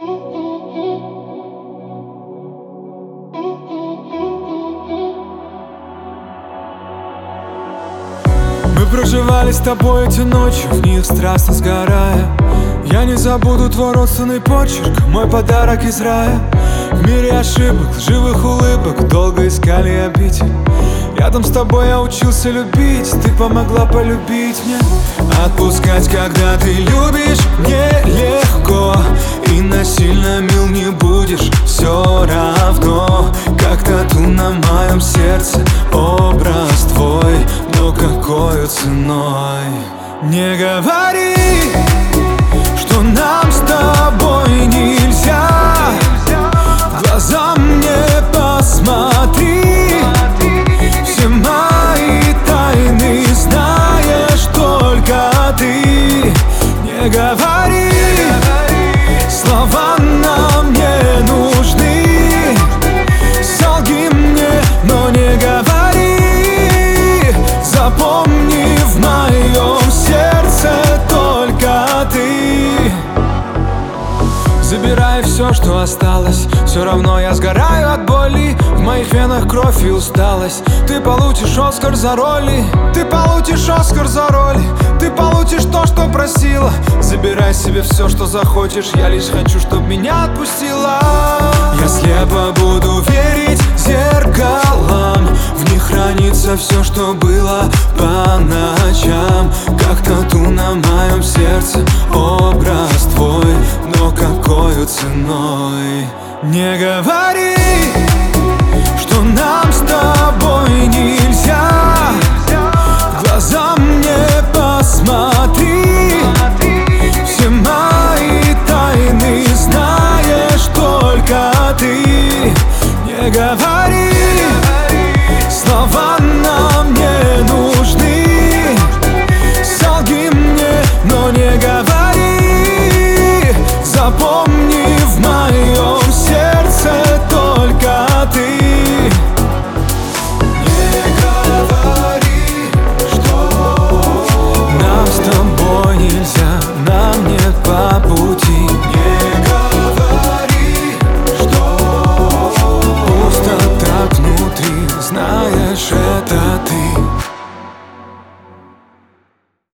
Мы проживали с тобой эти ночи, в них страстно сгорая. Я не забуду твой родственный почерк, мой подарок из рая. В мире ошибок, лживых улыбок, долго искали обитель. Рядом с тобой я учился любить, ты помогла полюбить мне. Отпускать, когда ты любишь, нелегко. И насильно мил не будешь, все равно. Как тату на моем сердце образ твой, но какой ценой? Не говори, что нам с тобой нельзя. В глаза мне посмотри, все мои тайны знаешь только ты. Не говори, слова нам не нужны. Солги мне, но не говори. Запомни, в моем сердце только ты. Забирай все, что осталось, все равно я сгораю от боли. В моих венах кровь и усталость. Ты получишь Оскар за роли. Ты получишь Оскар за роли. Ты получишь то, что просила. Забирай себе все, что захочешь. Я лишь хочу, чтоб меня отпустила. Я слепо буду верить зеркалам. В них хранится все, что было по ночам. Как тату на моем сердце образ твой, но какой ценой? Не говори,